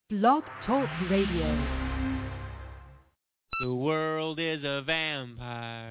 Blog Talk Radio. The world is a vampire.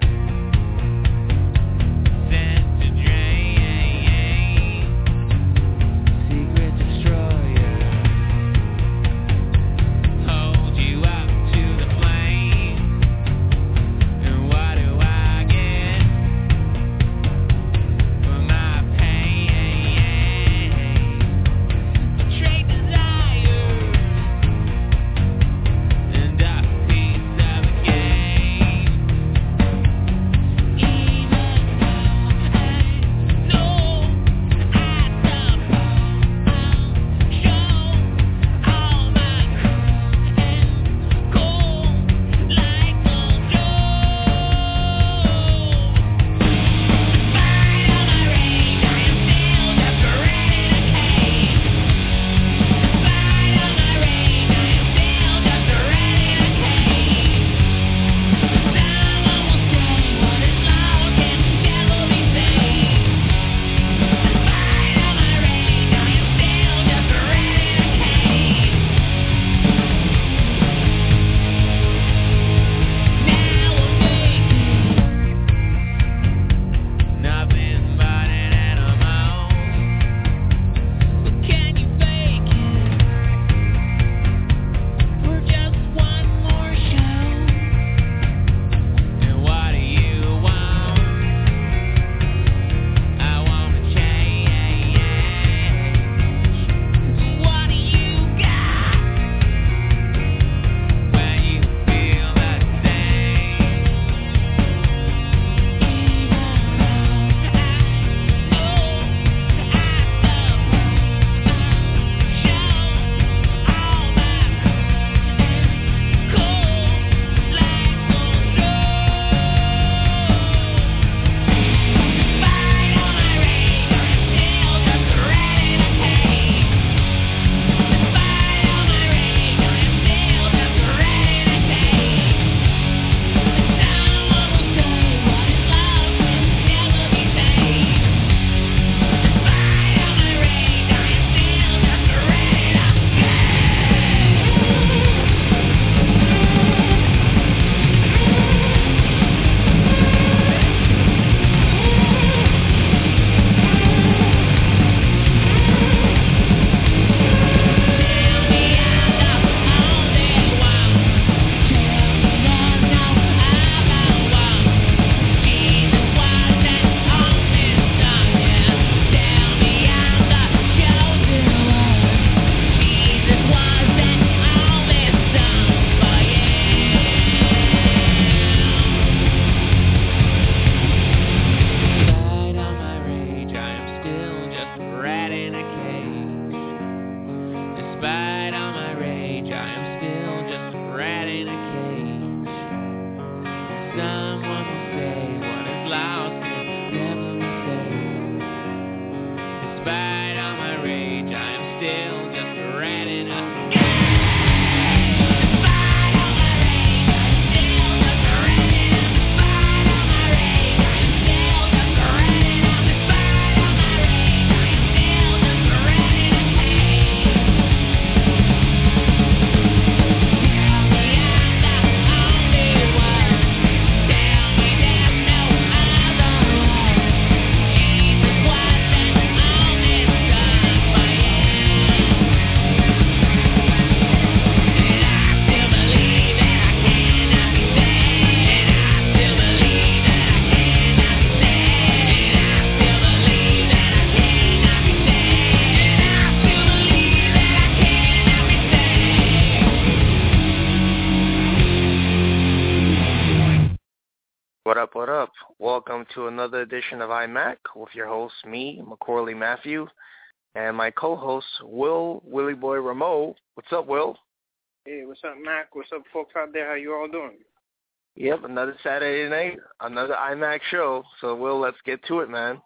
What up? Welcome to another edition of iMac with your host, me, McCorley Matthew, and my co-host, Willie Boy Rameau. What's up, Will? Hey, what's up, Mac? What's up, folks out there? How you all doing? Yep, another Saturday night, another iMac show. So, Will, let's get to it, man.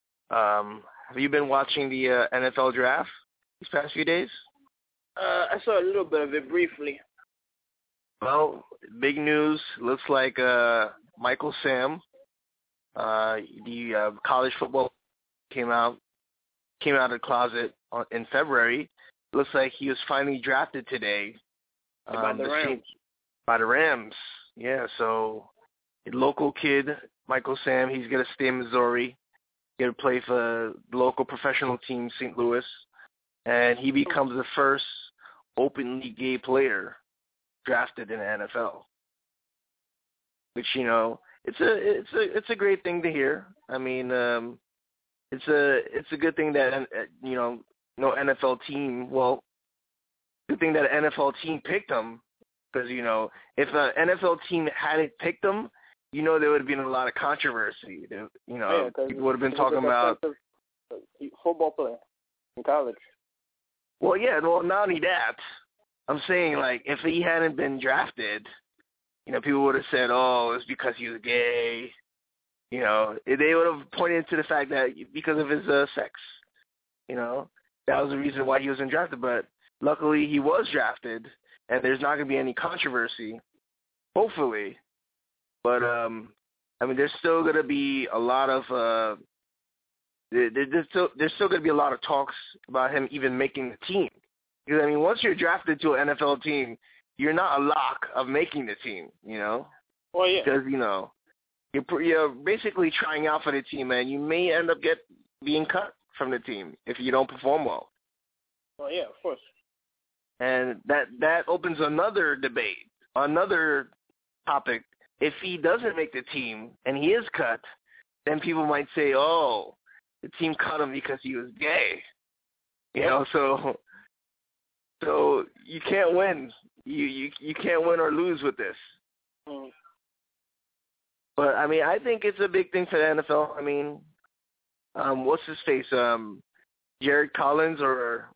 Have you been watching the NFL draft these past few days? I saw a little bit of it briefly. Well, big news. Looks like Michael Sam, the college football came out of the closet in February, looks like he was finally drafted today. By the Rams. By the Rams. Yeah, so a local kid, Michael Sam, he's going to stay in Missouri, going to play for the local professional team, St. Louis, and he becomes the first openly gay player drafted in the NFL. Which, you know, it's a great thing to hear. I mean, it's a good thing that, you know, no NFL team, well, good thing that an NFL team picked him, because, you know, if an NFL team hadn't picked him, you know, there would have been a lot of controversy. You know, people would have been talking about football player in college. Well, yeah, well, not only that, I'm saying, like, if he hadn't been drafted, you know, people would have said, oh, it's because he was gay. You know, they would have pointed to the fact that because of his sex, you know, that was the reason why he wasn't drafted. But luckily he was drafted, and there's not going to be any controversy, hopefully. But, I mean, there's still going to be a lot of there's still going to be a lot of talks about him even making the team. Because, I mean, once you're drafted to an NFL team, you're not a lock of making the team, you know? Well, yeah. Because, you know, you're basically trying out for the team, and you may end up being cut from the team if you don't perform well. Well, yeah, of course. And that opens another debate, another topic. If he doesn't make the team and he is cut, then people might say, oh, the team cut him because he was gay. You know, so you can't win. You can't win or lose with this. Mm. But, I mean, I think it's a big thing for the NFL. I mean, what's his face? Jared Collins or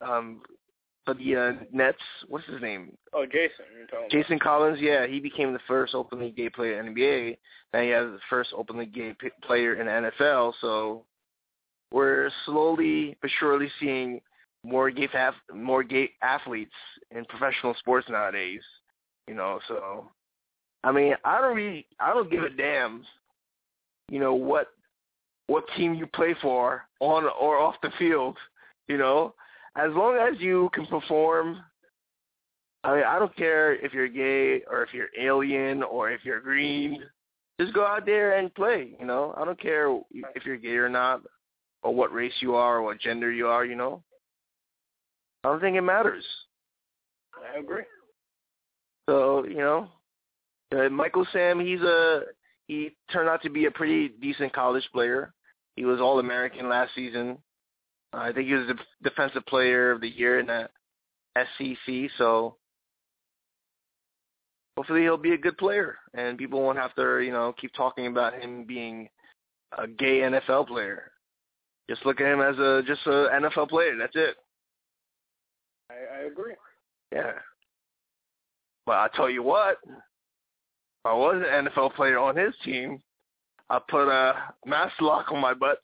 for the Nets, what's his name? Oh, Jason. You're talking Jason Collins, yeah. He became the first openly gay player in the NBA, and he has the first openly gay player in the NFL. So we're slowly but surely seeing more gay athletes in professional sports nowadays. You know, so I mean, I don't give a damn, you know, what team you play for on or off the field, you know. As long as you can perform, I mean, I don't care if you're gay or if you're alien or if you're green. Just go out there and play, you know. I don't care if you're gay or not or what race you are or what gender you are, you know. I don't think it matters. I agree. So, you know, Michael Sam, he turned out to be a pretty decent college player. He was All-American last season. I think he was the Defensive Player of the Year in the SEC. So hopefully he'll be a good player, and people won't have to, you know, keep talking about him being a gay NFL player. Just look at him as just an NFL player. That's it. I agree. Yeah. But I'll tell you what, if I was an NFL player on his team, I'd put a mask lock on my butt.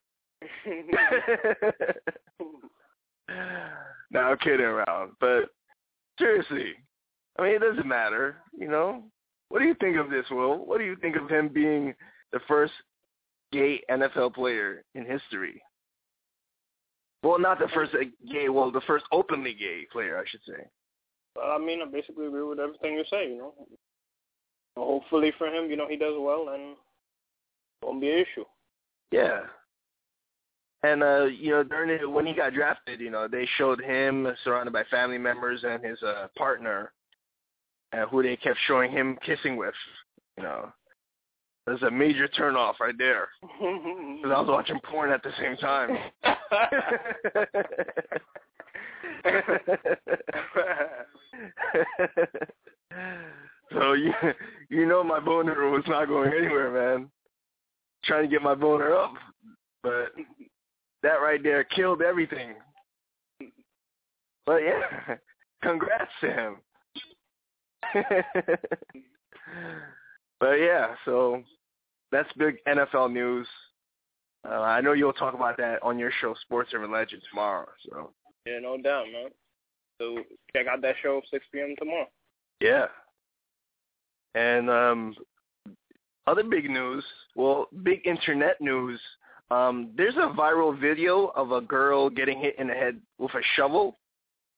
No, I'm kidding around. But seriously, I mean, it doesn't matter, you know. What do you think of this, Will? What do you think of him being the first gay NFL player in history? Well, not the first gay, well, the first openly gay player, I should say. Well, I mean, I basically agree with everything you say, you know. Hopefully for him, you know, he does well and it won't be an issue. Yeah. And, you know, when he got drafted, you know, they showed him surrounded by family members and his partner, who they kept showing him kissing with, you know. There's a major turnoff right there. Because I was watching porn at the same time. So, you know my boner was not going anywhere, man. Trying to get my boner up. But that right there killed everything. But, yeah, congrats to him. But, yeah, so that's big NFL news. I know you'll talk about that on your show, Sports Urban Legend, tomorrow. So yeah, no doubt, man. So check out that show at 6 p.m. tomorrow. Yeah. And other big news, well, big internet news, there's a viral video of a girl getting hit in the head with a shovel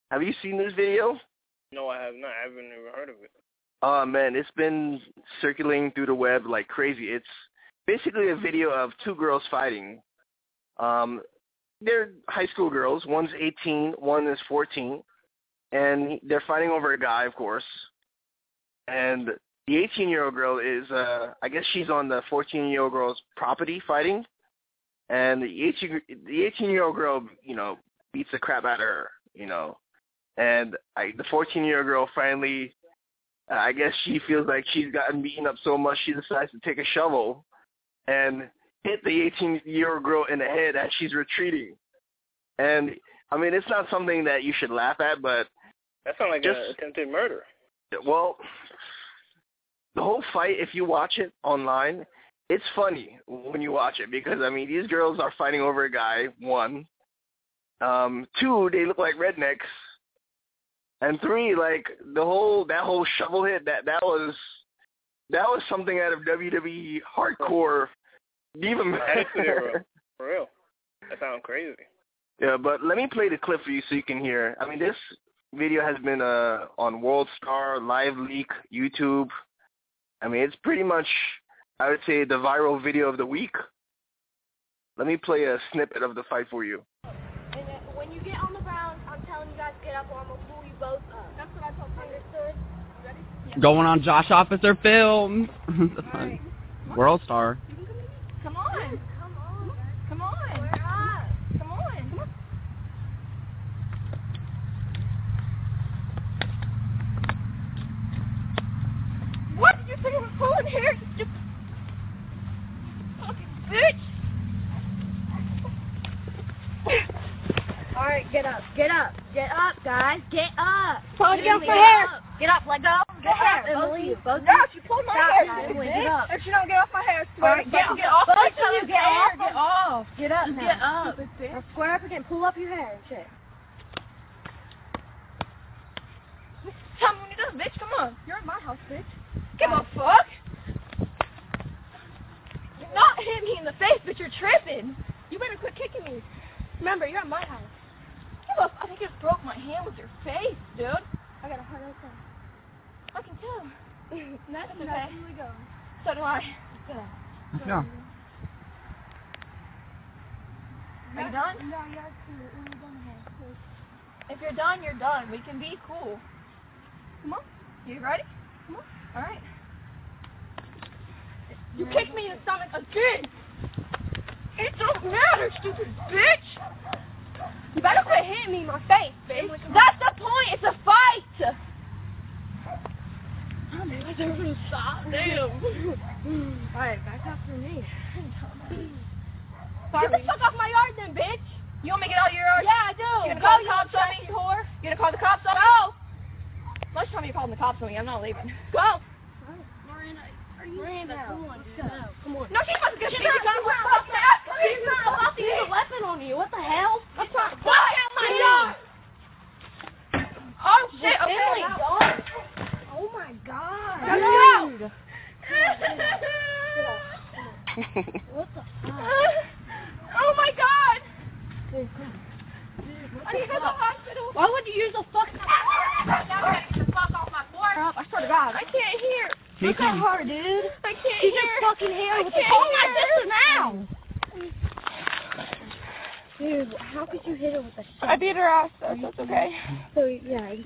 Have you seen this video? No, I have not. I haven't even heard of it. Oh, man, it's been circulating through the web like crazy. It's basically a video of two girls fighting. They're high school girls. One's 18, one is 14, and they're fighting over a guy, of course. And the 18-year-old girl is, I guess she's on the 14-year-old girl's property fighting. And the 18-year-old girl, beats the crap out of her, And the 14-year-old girl finally, I guess she feels like she's gotten beaten up so much, she decides to take a shovel and hit the 18-year-old girl in the head as she's retreating. And, I mean, it's not something that you should laugh at, but... That sounds like an attempted murder. Well, the whole fight, if you watch it online, it's funny when you watch it because, I mean, these girls are fighting over a guy, one. Two, they look like rednecks. And three, like, that whole shovel hit, that was something out of WWE hardcore diva match. For real. That sounds crazy. Yeah, but let me play the clip for you so you can hear. I mean, this video has been on WorldStar, LiveLeak, YouTube. I mean, it's pretty much, I would say, the viral video of the week. Let me play a snippet of the fight for you. And when you get on the ground, I'm telling you guys get up or I'm going to pull you both up. That's what I told you. Understood? You ready? Yeah. Going on Josh Officer Films. Right. WorldStar. Come on. Come on. Come on. Come on. Come on. What did you think I was pulling here? You fucking bitch. Alright, get up. Get up. Get up, guys. Get up. Paul, get off my hair. Get up, let go. Get up, Emily. Both no, she pulled my hair. Emily, get up. If she don't get off my hair, swear to God. Get off. Both of you, get off. Get off. Get up now. Get up. Now square up again. Pull up your hair and shit. Tell me when you're done, bitch. Come on. You're in my house, bitch. Give a fuck. You're not hitting me in the face, but you're tripping. You better quit kicking me. Remember, you're at my house. I think you just broke my hand with your face, dude. I got a hard open. I can tell. That's okay. Really go. So do I. Good. Yeah. Are you done? No, you're done. If you're done, you're done. We can be cool. Come on. You ready? Come on. All right. You kicked me in the stomach again. It don't matter, stupid bitch. You better quit hitting me in my face, bitch. That's the point. It's a fight. Oh, man, I don't really stop. Damn. All right, back up for me. Get the fuck off my yard then, bitch. You want me to get out of your yard? Yeah, I do. You gonna call the cops on me? Whore. You gonna call the cops on me? Go. Let's tell me you're calling the cops on me. I'm not leaving. Go. Miranda, come on, dude. No, come on. No, she's about to get me. She's not allowed to use a weapon on you. What the hell? I'm trying to fuck out my dog. Oh, shit. Okay. Oh, my God. Let's go. What the fuck? Oh, my God. Dude, I need to go to the hospital. Why would you use a fucking... Get the fuck off my floor. I swear to God. I can't hear. Look at her, dude. I can't hear. She's just fucking here with the phone like this now. Dude, how could you hit her with a shot? I beat her ass, though, so it's okay. So, yeah.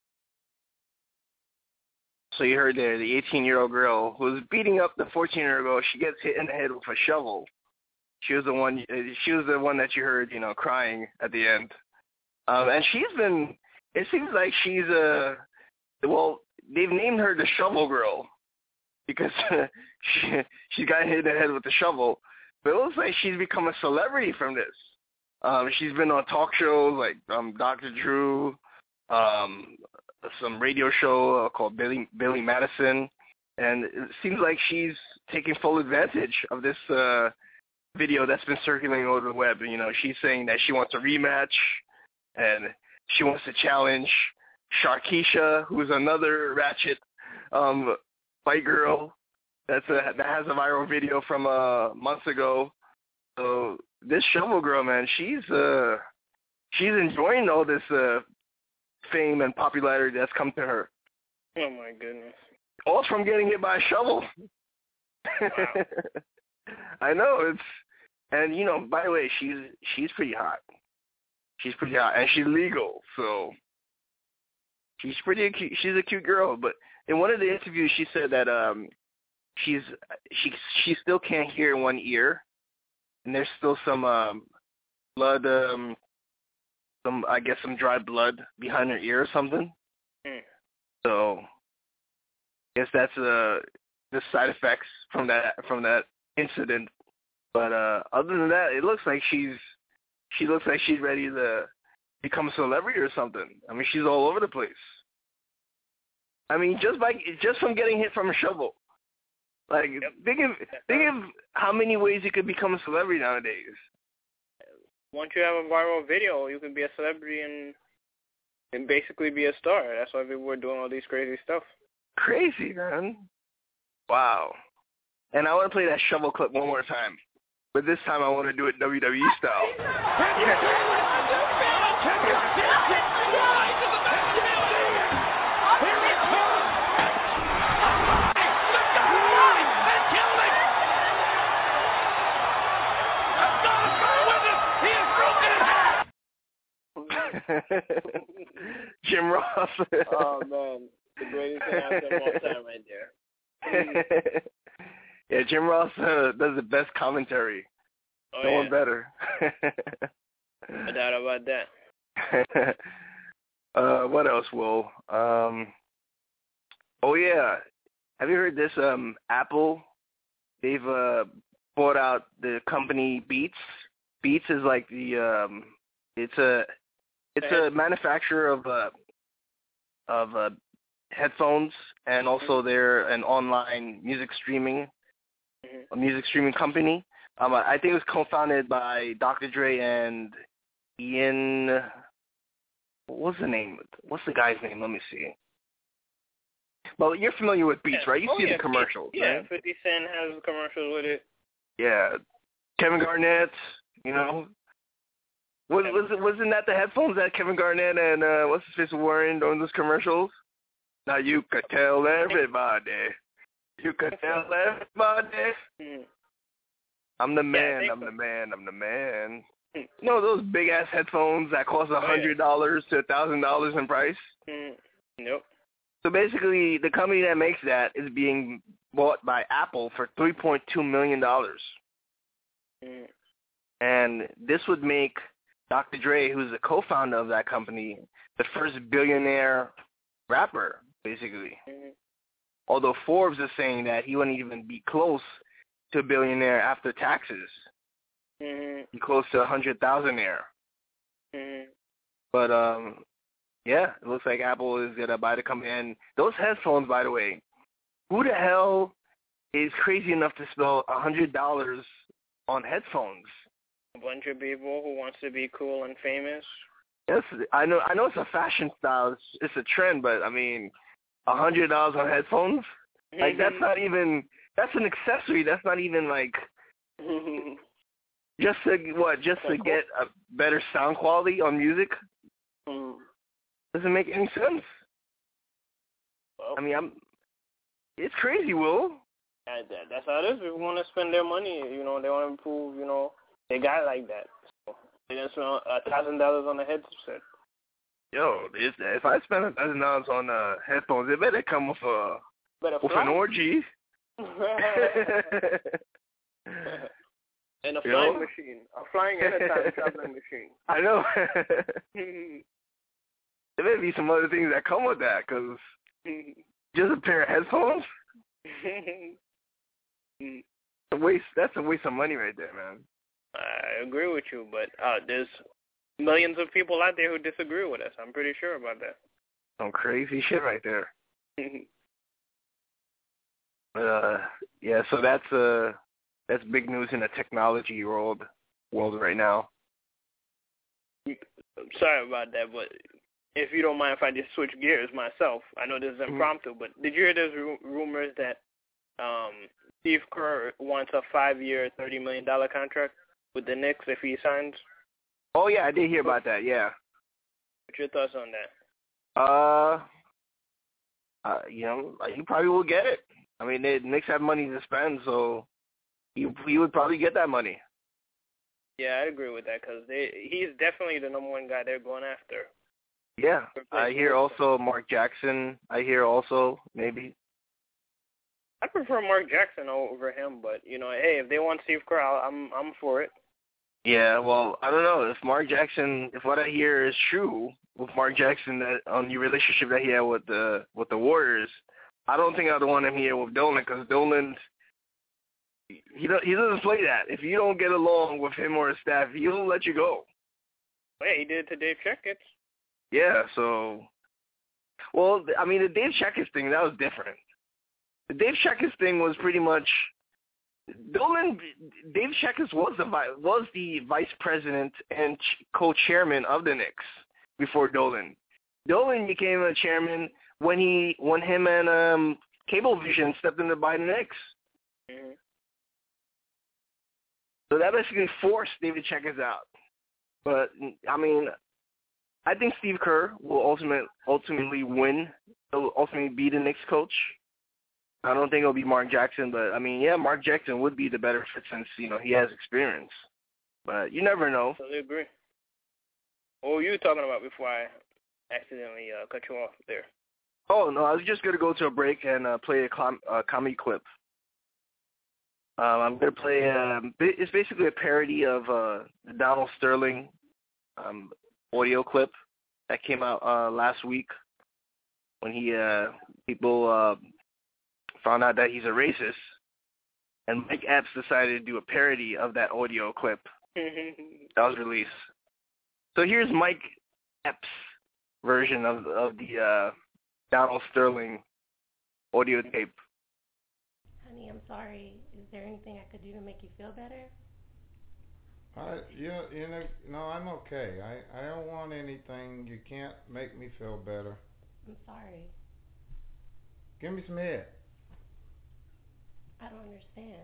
So you heard there, the 18-year-old girl who was beating up the 14-year-old girl, she gets hit in the head with a shovel. She was the one that you heard, crying at the end. And it seems like she's they've named her the Shovel Girl because she got hit in the head with the shovel. But it looks like she's become a celebrity from this. She's been on talk shows like Dr. Drew, some radio show called Billy Madison, and it seems like she's taking full advantage of this video that's been circulating over the web. She's saying that she wants a rematch, and she wants to challenge Sharkeisha, who's another ratchet fight girl that has a viral video from months ago. So this Shovel Girl, man, she's enjoying all this fame and popularity that's come to her. Oh my goodness. All from getting hit by a shovel. Wow. I know, and you know, by the way, she's pretty hot. She's pretty hot, and she's legal, so she's pretty cute. She's a cute girl. But in one of the interviews, she said that she still can't hear in one ear, and there's still some blood, some dry blood behind her ear or something. So I guess that's the side effects from that incident. But other than that, it looks like she looks like she's ready to become a celebrity or something. I mean, she's all over the place. I mean, just from getting hit from a shovel. Like, think of how many ways you could become a celebrity nowadays. Once you have a viral video, you can be a celebrity and basically be a star. That's why people are doing all these crazy stuff. Crazy, man. Wow. And I want to play that shovel clip one more time. But this time I want to do it WWE style. Jim Ross. Oh, man. The greatest thing I've done all time right there. Yeah, Jim Ross does the best commentary. Oh, no one better. No doubt about that. What else, Will? Oh, yeah. Have you heard this? Apple, they've bought out the company Beats. Beats is like the it's a manufacturer of headphones, and also they're an online music streaming company. I think it was co-founded by Dr. Dre and Ian. What's the name? What's the guy's name? Let me see. Well, you're familiar with Beats, right? You see the commercials, yeah, right? 50 Cent has commercials with it. Yeah. Kevin Garnett, you know. Wasn't that the headphones that Kevin Garnett and what's his face were wearing during those commercials? Now you could tell everybody. You could tell everybody. I'm the man, I'm the man, I'm the man. You know those big ass headphones that cost $100 to $1,000 in price? Nope. So basically, the company that makes that is being bought by Apple for $3.2 million. And this would make Dr. Dre, who's the co-founder of that company, the first billionaire rapper, basically. Although Forbes is saying that he wouldn't even be close to a billionaire after taxes. Be close to 100,000-aire. But, yeah, it looks like Apple is going to buy the company. And those headphones, by the way, who the hell is crazy enough to spend $100 on headphones? A bunch of people who wants to be cool and famous. Yes, I know it's a fashion style. It's a trend, but, I mean, $100 on headphones? Like, that's not even, that's an accessory. That's not even, like, just to get a better sound quality on music? Doesn't make any sense. Well, I mean, it's crazy, Will. That's how it is. People want to spend their money. You know, they want to prove, you know, they got it like that. So they just spend $1,000 on a headset. Yo, if I spend $1,000 on headphones, it better come with an orgy. And a flying machine. A flying and a time traveling machine. I know. There may be some other things that come with that, because just a pair of headphones? That's a waste of money right there, man. I agree with you, but there's millions of people out there who disagree with us. I'm pretty sure about that. Some crazy shit right there. But, yeah, so that's big news in the technology world right now. Sorry about that, but if you don't mind if I just switch gears myself, I know this is impromptu, but did you hear there's rumors that Steve Kerr wants a 5-year, $30 million contract with the Knicks if he signs? Oh, yeah, I did hear about that, yeah. What's your thoughts on that? He probably will get it. I mean, the Knicks have money to spend, so he would probably get that money. Yeah, I agree with that because he's definitely the number one guy they're going after. Yeah, I hear also Mark Jackson. I hear also maybe. I prefer Mark Jackson over him, but hey, if they want Steve Kerr, I'm for it. Yeah, well, I don't know if what I hear is true with Mark Jackson that on the relationship that he had with the Warriors. I don't think I'd want him here with Dolan because Dolan, he doesn't play that. If you don't get along with him or his staff, he'll let you go. Yeah, he did it to Dave Checketts. Yeah, so, well, I mean, the Dave Checketts thing, that was different. The Dave Checketts thing was pretty much, Dave Checketts was the vice president and co-chairman of the Knicks before Dolan. Dolan became a chairman when him and Cablevision stepped in to buy the Knicks. Mm-hmm. So that basically forced David Checketts out. But, I mean, I think Steve Kerr will ultimately win. He'll ultimately be the Knicks coach. I don't think it'll be Mark Jackson, but, I mean, yeah, Mark Jackson would be the better fit since, he has experience. But you never know. Totally agree. What were you talking about before I accidentally cut you off there? Oh, no, I was just going to go to a break and play a comedy clip. I'm going to play, it's basically a parody of the Donald Sterling audio clip that came out last week when people found out that he's a racist, and Mike Epps decided to do a parody of that audio clip that was released. So here's Mike Epps' version of the Donald Sterling audio tape. Honey, I'm sorry. Is there anything I could do to make you feel better? No, I'm okay. I don't want anything. You can't make me feel better. I'm sorry. Give me some head. I don't understand.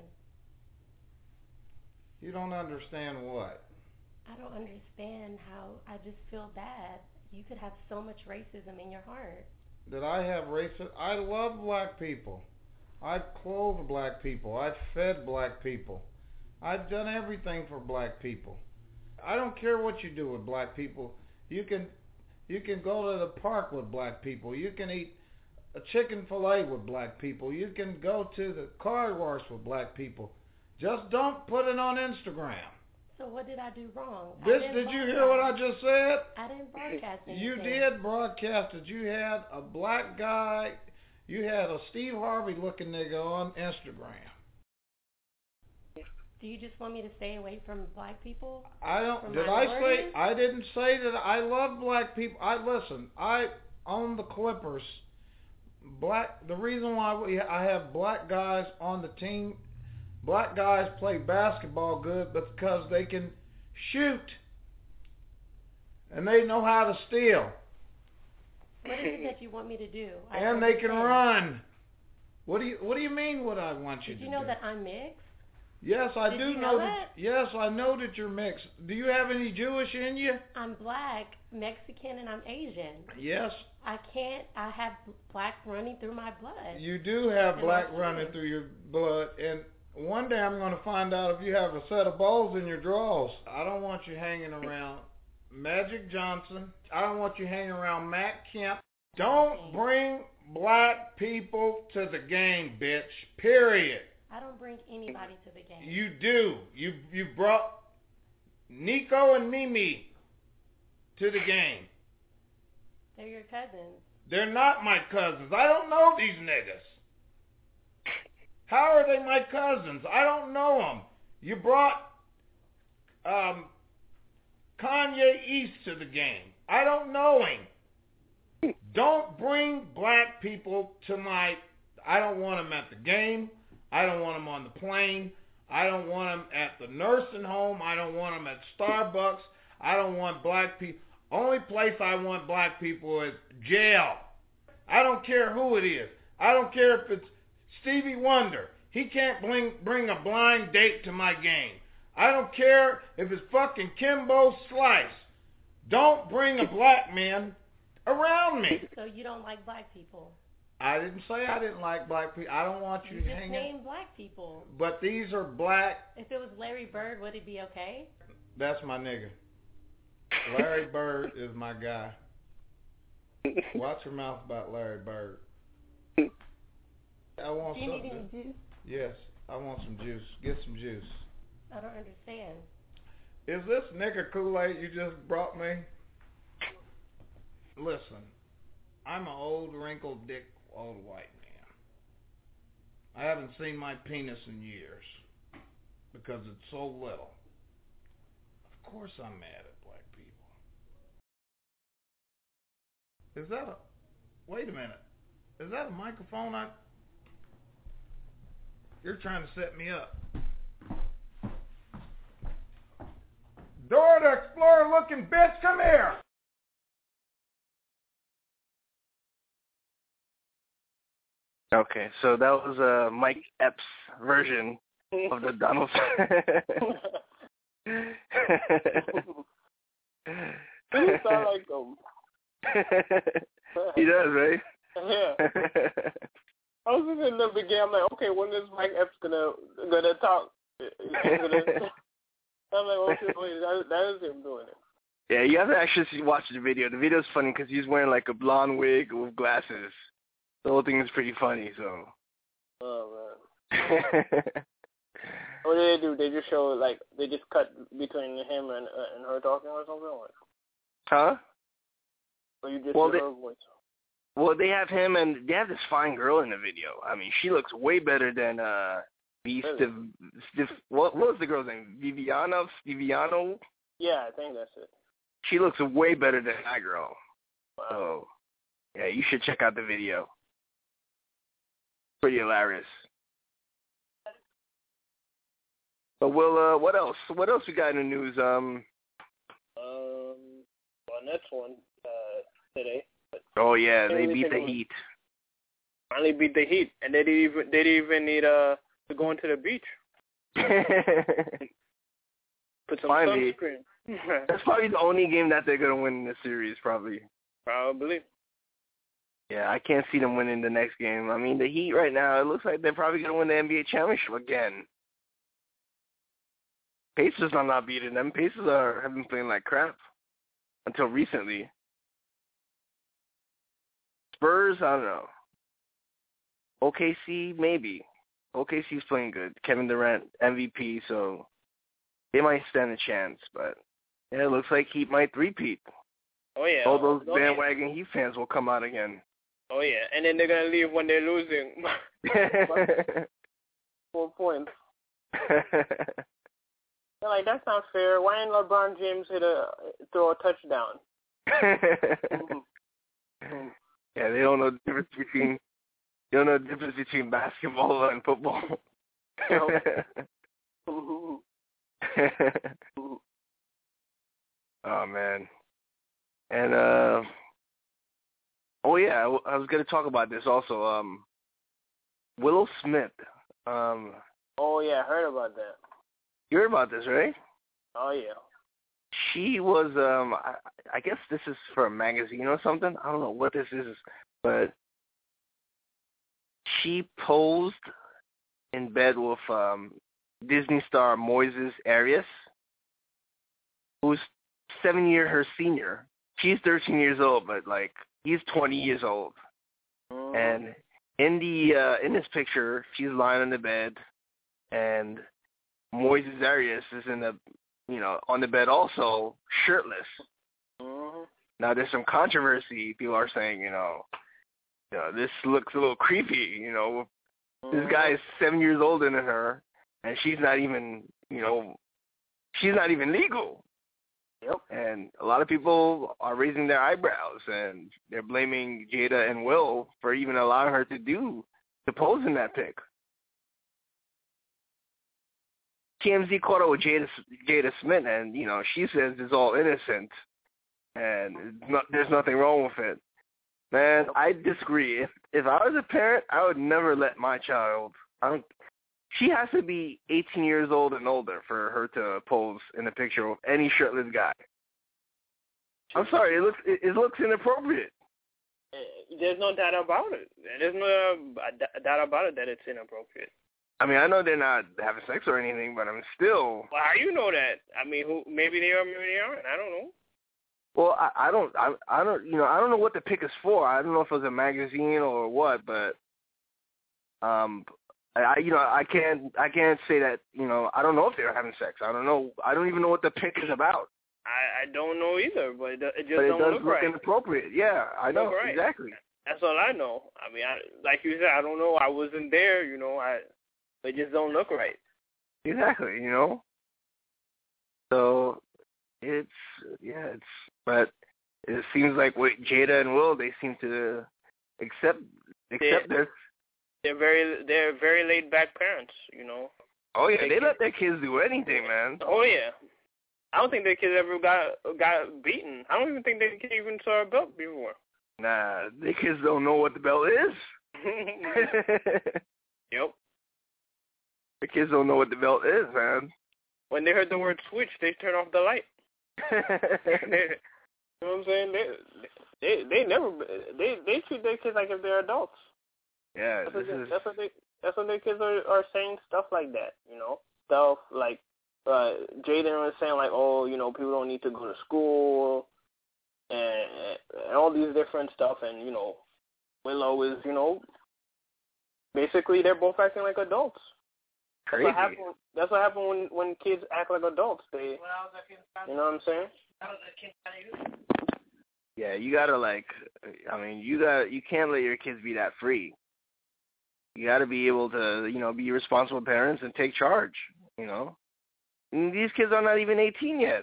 You don't understand what? I don't understand how I just feel bad. You could have so much racism in your heart. Did I have racism? I love black people. I've clothed black people. I've fed black people. I've done everything for black people. I don't care what you do with black people. You can go to the park with black people. You can eat a chicken fillet with black people. You can go to the car wash with black people. Just don't put it on Instagram. So what did I do wrong? Did you hear what I just said? I didn't broadcast anything. You did broadcast it. You had a black guy. You had a Steve Harvey looking nigga on Instagram. Do you just want me to stay away from black people? I didn't say that I love black people. I own the Clippers. The reason why I have black guys on the team, black guys play basketball good because they can shoot and they know how to steal. What is it that you want me to do? And they can run. What do you mean what I want you to do? Did you know that I'm mixed? Yes, I Did do you know that. Yes, I know that you're mixed. Do you have any Jewish in you? I'm black, Mexican, and I'm Asian. Yes. I have black running through my blood. You do have black running through your blood, and one day I'm going to find out if you have a set of balls in your drawers. I don't want you hanging around Magic Johnson. I don't want you hanging around Matt Kemp. Don't bring black people to the game, bitch. Period. I don't bring anybody to the game. You do. You brought Nico and Mimi to the game. They're your cousins. They're not my cousins. I don't know these niggas. How are they my cousins? I don't know them. You brought Kanye East to the game. I don't know him. Don't bring black people to I don't want them at the game. I don't want them on the plane. I don't want them at the nursing home. I don't want them at Starbucks. I don't want black people. Only place I want black people is jail. I don't care who it is. I don't care if it's Stevie Wonder. He can't bring a blind date to my game. I don't care if it's fucking Kimbo Slice. Don't bring a black man. around me. So you don't like black people? I didn't say I didn't like black people. I don't want you just hanging. named black people. But these are black. If it was Larry Bird, would it be okay? That's my nigga. Larry Bird is my guy. Watch your mouth about Larry Bird. I want Do you some need any juice? Yes, I want some juice. Get some juice. I don't understand. Is this nigga Kool-Aid you just brought me? Listen, I'm an old wrinkled dick old white man. I haven't seen my penis in years because it's so little. Of course I'm mad at black people. Is that a... Wait a minute. Is that a microphone? You're trying to set me up. Dora the Explorer looking bitch, come here! Okay, so that was Mike Epps' version of the Donald. You sound like him. He does, right? Yeah. I was just in the beginning. I'm like, okay, when is Mike Epps gonna talk? I'm like, okay, wait, that is him doing it. Yeah, you have to actually watch the video. The video's funny because he's wearing like a blonde wig with glasses. The whole thing is pretty funny, so. Oh, man. What did they do? They just show, like, they just cut between him and her talking or something? Like? Huh? Or you just hear her voice? Well, they have him and they have this fine girl in the video. I mean, she looks way better than what was the girl's name? Viviano? Yeah, I think that's it. She looks way better than that girl. Wow. So, yeah, you should check out the video. Pretty hilarious. But Will, what else? What else we got in the news? Well, next one today. Oh yeah, they beat the Heat. Finally beat the Heat, and they didn't even need to go into the beach. Put some sunscreen. That's probably the only game that they're gonna win in this series, probably. Probably. Yeah, I can't see them winning the next game. I mean, the Heat right now, it looks like they're probably gonna win the NBA championship again. Pacers are not beating them. Pacers have been playing like crap until recently. Spurs, I don't know. OKC, maybe. OKC's playing good. Kevin Durant, MVP, so they might stand a chance. But yeah, it looks like Heat might three-peat. Oh, yeah. All those bandwagon Heat fans will come out again. Oh, yeah. And then they're going to leave when they're losing. 4 points. They're like, that's not fair. Why didn't LeBron James throw a touchdown? Yeah, they don't know the difference between basketball and football. Oh man. And oh yeah, I was gonna talk about this also. Willow Smith. Oh yeah, I heard about that. You heard about this, right? Oh yeah. She was I guess this is for a magazine or something. I don't know what this is, but she posed in bed with Disney star Moises Arias, who's 7 years her senior. She's 13 years old, but like he's 20 years old. And in this picture, she's lying on the bed, and Moises Arias is on the bed also, shirtless. Now there's some controversy. People are saying, this looks a little creepy. This guy is 7 years older than her, and she's not even legal. Yep. And a lot of people are raising their eyebrows, and they're blaming Jada and Will for even allowing her to pose in that pic. TMZ caught up with Jada Smith, and she says it's all innocent, and there's nothing wrong with it. Man, I disagree. If I was a parent, I would never let my child. She has to be 18 years old and older for her to pose in a picture of any shirtless guy. I'm sorry, it looks inappropriate. There's no doubt about it. There's no doubt about it that it's inappropriate. I mean, I know they're not having sex or anything, but I'm still. Well, how you know that? I mean, maybe they are, maybe they aren't. I don't know. Well, I don't, you know, I don't know what the pic is for. I don't know if it was a magazine or what, but, I can't say that, you know, I don't know if they're having sex. I don't know. I don't even know what the pic is about. I don't know either, but it just but it don't does look look right. Inappropriate. Yeah, I know right. exactly. That's all I know. I mean, like you said, I don't know. I wasn't there, you know. It just don't look right. Exactly, you know. So but it seems like with Jada and Will, they seem to accept this. They're very laid back parents, you know. Oh yeah, they let their kids do anything, man. Oh yeah. I don't think their kids ever got beaten. I don't even think their kids even saw a belt before. Nah, their kids don't know what the belt is. Yep. The kids don't know what the belt is, man. When they heard the word switch, they turn off the light. You know what I'm saying? They treat their kids like if they're adults. Yeah, that's what their kids are saying, stuff like that, you know, stuff like Jaden was saying like, oh, you know, people don't need to go to school and all these different stuff, and you know, Willow is, you know, basically they're both acting like adults. Crazy. That's what happened when kids act like adults. You know what I'm saying? Yeah, you gotta you can't let your kids be that free. You gotta be able to, you know, be responsible parents and take charge, you know. And these kids are not even 18 yet.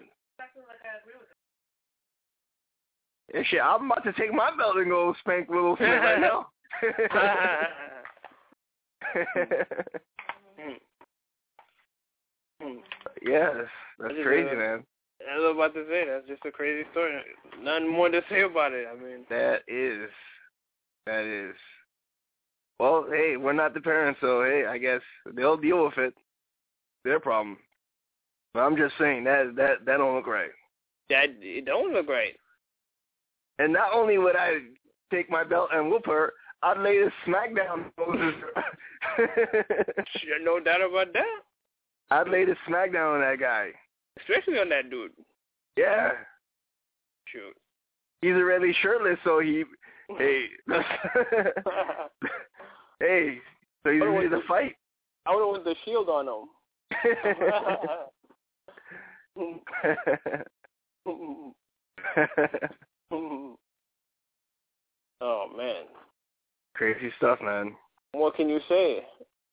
Yeah, shit, I'm about to take my belt and go spank Willow Smith right now. Yes, that's crazy, man. I was about to say, that's just a crazy story. Nothing more to say about it. I mean, that is. Well, hey, we're not the parents, so hey, I guess they'll deal with it. Their problem. But I'm just saying that don't look right. It don't look right. And not only would I take my belt and whoop her, I'd lay a smackdown. No doubt about that. I'd lay the smackdown on that guy. Especially on that dude. Yeah. Shoot. He's already shirtless, so hey, hey, so he's ready to fight. I would have with the shield on him. Oh man. Crazy stuff, man. What can you say?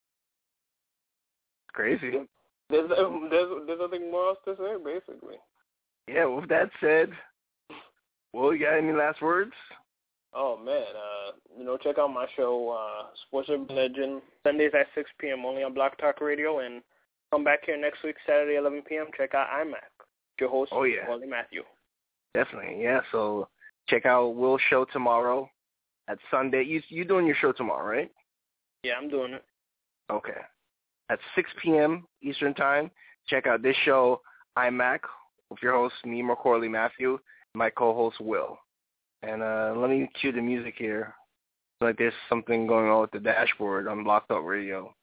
Crazy. There's nothing more else to say, basically. Yeah, with that said, well, you got any last words? Oh, man. You know, check out my show, Sports Urban Legend, Sundays at 6 p.m. only on Block Talk Radio, and come back here next week, Saturday, 11 p.m. Check out IMAC. Your host, Wally Matthew. Definitely, yeah. So check out Will's show tomorrow at Sunday. You doing your show tomorrow, right? Yeah, I'm doing it. Okay. At 6 p.m. Eastern Time, check out this show, IMAC, with your host, me, Macaulay Matthew, and my co-host, Will. And let me cue the music here. It's like there's something going on with the dashboard on Block Talk Radio.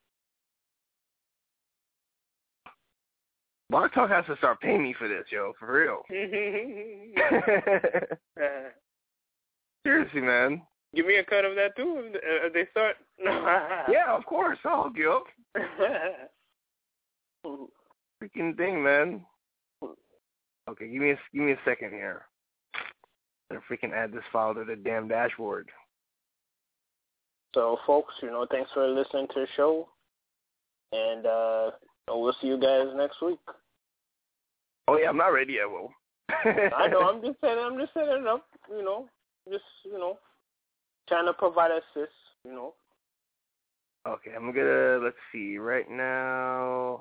Block Talk has to start paying me for this, yo, for real. Seriously, man. Give me a cut of that, too, if they start. Yeah, of course. I'll hook you up. Freaking thing, man. Okay, give me a second here. I'm gonna freaking add this file to the damn dashboard. So, folks, you know, thanks for listening to the show, and we'll see you guys next week. Oh yeah, I'm not ready yet, Will. I know. I'm just setting it up. You know, trying to provide assist. You know. Okay, I'm gonna, let's see, right now,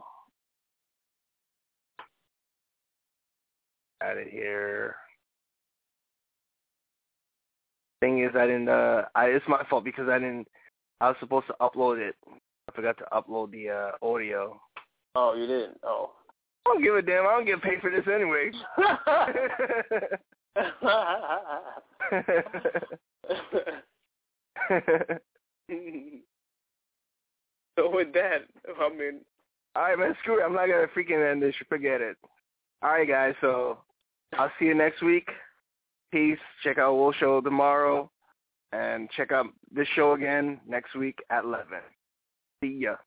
add it here. Thing is, it's my fault because I was supposed to upload it. I forgot to upload the audio. Oh, you didn't? Oh. I don't give a damn. I don't get paid for this anyway. So with that, I mean. All right, man. Screw it. I'm not gonna freaking end this. Forget it. All right, guys. So I'll see you next week. Peace. Check out Will Show tomorrow, and check out this show again next week at 11. See ya.